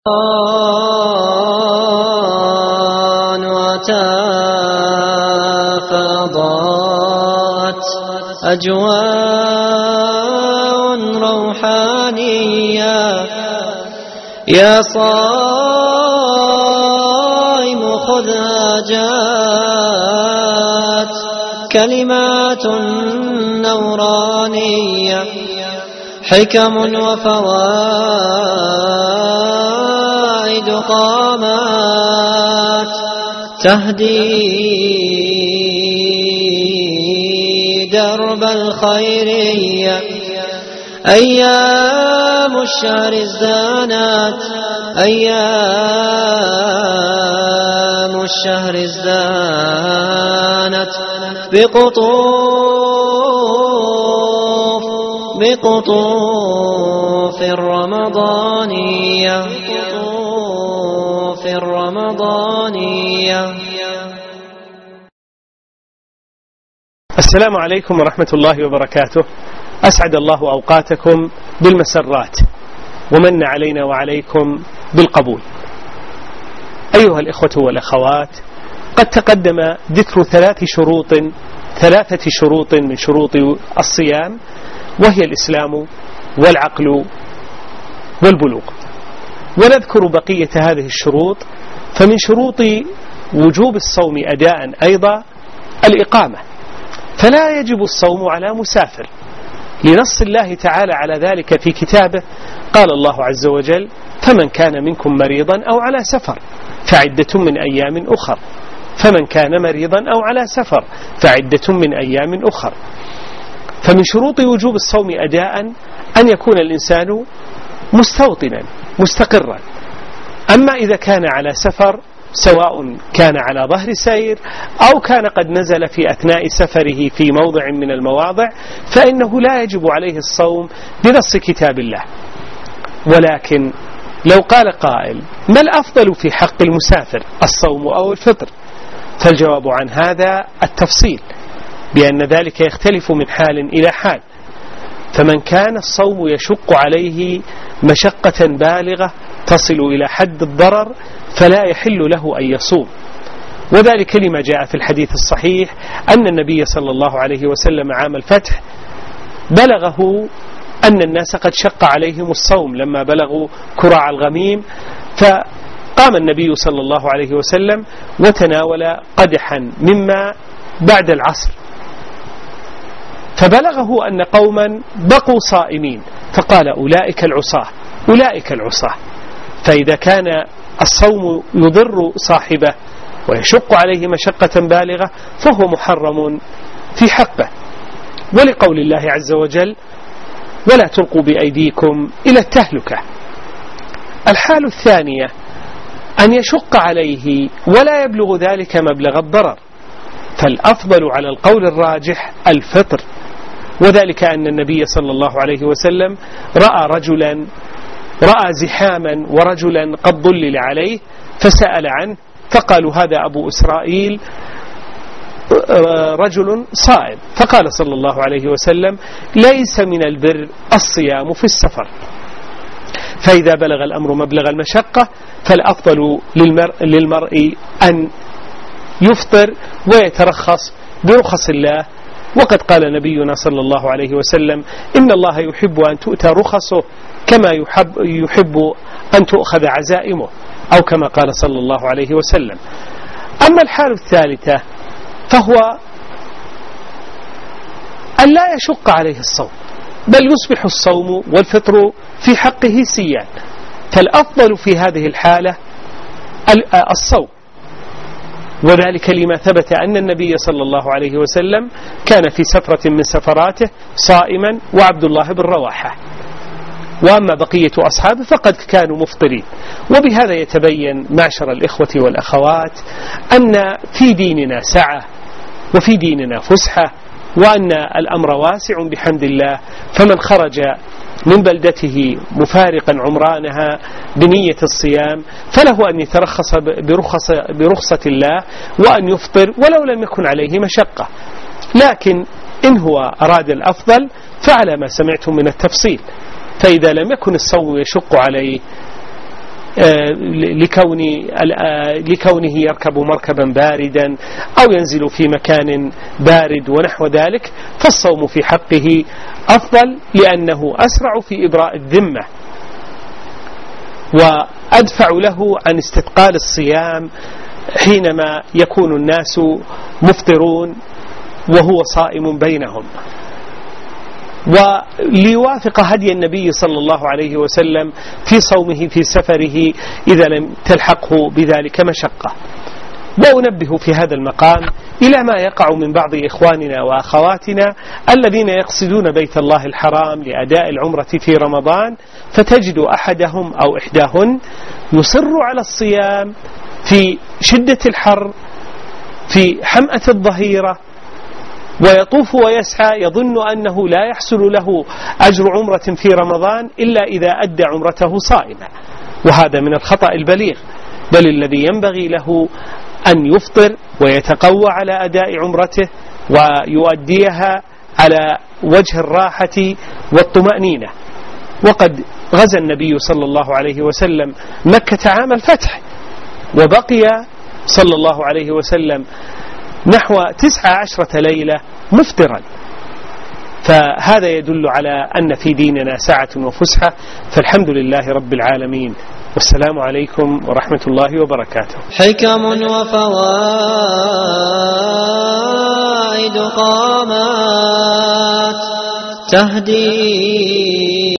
فضاءت أجواء روحانية يا صائم خذها جاءت كلمات نورانية حكم وفوائد قامات تهدي درب الخيرية أيام الشهر ازدانت أيام الشهر ازدانت بقطوف الرمضانية السلام عليكم ورحمة الله وبركاته. أسعد الله أوقاتكم بالمسرات ومن علينا وعليكم بالقبول. أيها الإخوة والأخوات، قد تقدم ذكر ثلاثة شروط من شروط الصيام، وهي الإسلام والعقل والبلوغ. ونذكر بقية هذه الشروط. فمن شروط وجوب الصوم أداء أيضا الإقامة، فلا يجب الصوم على مسافر لنص الله تعالى على ذلك في كتابه. قال الله عز وجل: فمن كان منكم مريضا أو على سفر فعدة من أيام أخر. فمن كان مريضا أو على سفر فعدة من أيام أخر. فمن شروط وجوب الصوم أداء أن يكون الإنسان مستوطنا مستقرا. أما إذا كان على سفر، سواء كان على ظهر سير أو كان قد نزل في أثناء سفره في موضع من المواضع، فإنه لا يجب عليه الصوم بنص كتاب الله. ولكن لو قال قائل: ما الأفضل في حق المسافر، الصوم أو الفطر؟ فالجواب عن هذا التفصيل، بأن ذلك يختلف من حال إلى حال. فمن كان الصوم يشق عليه مشقة بالغة تصل إلى حد الضرر فلا يحل له أن يصوم، وذلك لما جاء في الحديث الصحيح أن النبي صلى الله عليه وسلم عام الفتح بلغه أن الناس قد شق عليهم الصوم لما بلغوا كراع الغميم، فقام النبي صلى الله عليه وسلم وتناول قدحا مما بعد العصر، فبلغه أن قوما بقوا صائمين، فقال: أولئك العصاة. فإذا كان الصوم يضر صاحبه ويشق عليه مشقة بالغة فهو محرم في حقه، ولقول الله عز وجل: ولا تلقوا بأيديكم إلى التهلكة. الحال الثانية أن يشق عليه ولا يبلغ ذلك مبلغ الضرر، فالأفضل على القول الراجح الفطر، وذلك أن النبي صلى الله عليه وسلم رأى زحاما ورجلا قد ضلل عليه فسأل عنه، فقالوا: هذا أبو إسرائيل رجل صائم. فقال صلى الله عليه وسلم: ليس من البر الصيام في السفر. فإذا بلغ الأمر مبلغ المشقة فالأفضل للمرء أن يفطر ويترخص برخص الله. وقد قال نبينا صلى الله عليه وسلم: إن الله يحب أن تؤتى رخصه كما يحب أن تؤخذ عزائمه، أو كما قال صلى الله عليه وسلم. أما الحال الثالثة فهو أن لا يشق عليه الصوم، بل يصبح الصوم والفطر في حقه سيان، فالأفضل في هذه الحالة الصوم، وذلك لما ثبت أن النبي صلى الله عليه وسلم كان في سفرة من سفراته صائما وعبد الله بن رواحة، وأما بقية أصحابه فقد كانوا مفطرين. وبهذا يتبين معشر الإخوة والأخوات أن في ديننا سعة وفي ديننا فسحة، وأن الأمر واسع بحمد الله. فمن خرج من بلدته مفارقا عمرانها بنية الصيام فله أن يترخص برخصة الله وأن يفطر ولو لم يكن عليه مشقة. لكن إن هو أراد الأفضل فعلى ما سمعتم من التفصيل، فإذا لم يكن الصوم يشق عليه لكونه يركب مركبا باردا أو ينزل في مكان بارد ونحو ذلك، فالصوم في حقه أفضل لأنه أسرع في إبراء الذمة وأدفع له عن استثقال الصيام حينما يكون الناس مفطرون وهو صائم بينهم. وليوافق هدي النبي صلى الله عليه وسلم في صومه في سفره إذا لم تلحقه بذلك مشقة. وأنبه في هذا المقام إلى ما يقع من بعض إخواننا وأخواتنا الذين يقصدون بيت الله الحرام لأداء العمرة في رمضان، فتجد أحدهم أو إحداهن يصر على الصيام في شدة الحر في حمأة الظهيرة، ويطوف ويسعى يظن أنه لا يحصل له أجر عمرة في رمضان إلا إذا أدى عمرته صائما، وهذا من الخطأ البليغ. بل الذي ينبغي له أن يفطر ويتقوى على أداء عمرته ويؤديها على وجه الراحة والطمأنينة. وقد غزا النبي صلى الله عليه وسلم مكة عام الفتح، وبقي صلى الله عليه وسلم نحو 19 ليلة مفطرا، فهذا يدل على أن في ديننا سعة وفسحة. فالحمد لله رب العالمين، والسلام عليكم ورحمة الله وبركاته. حكم وفوائد قامات تهدي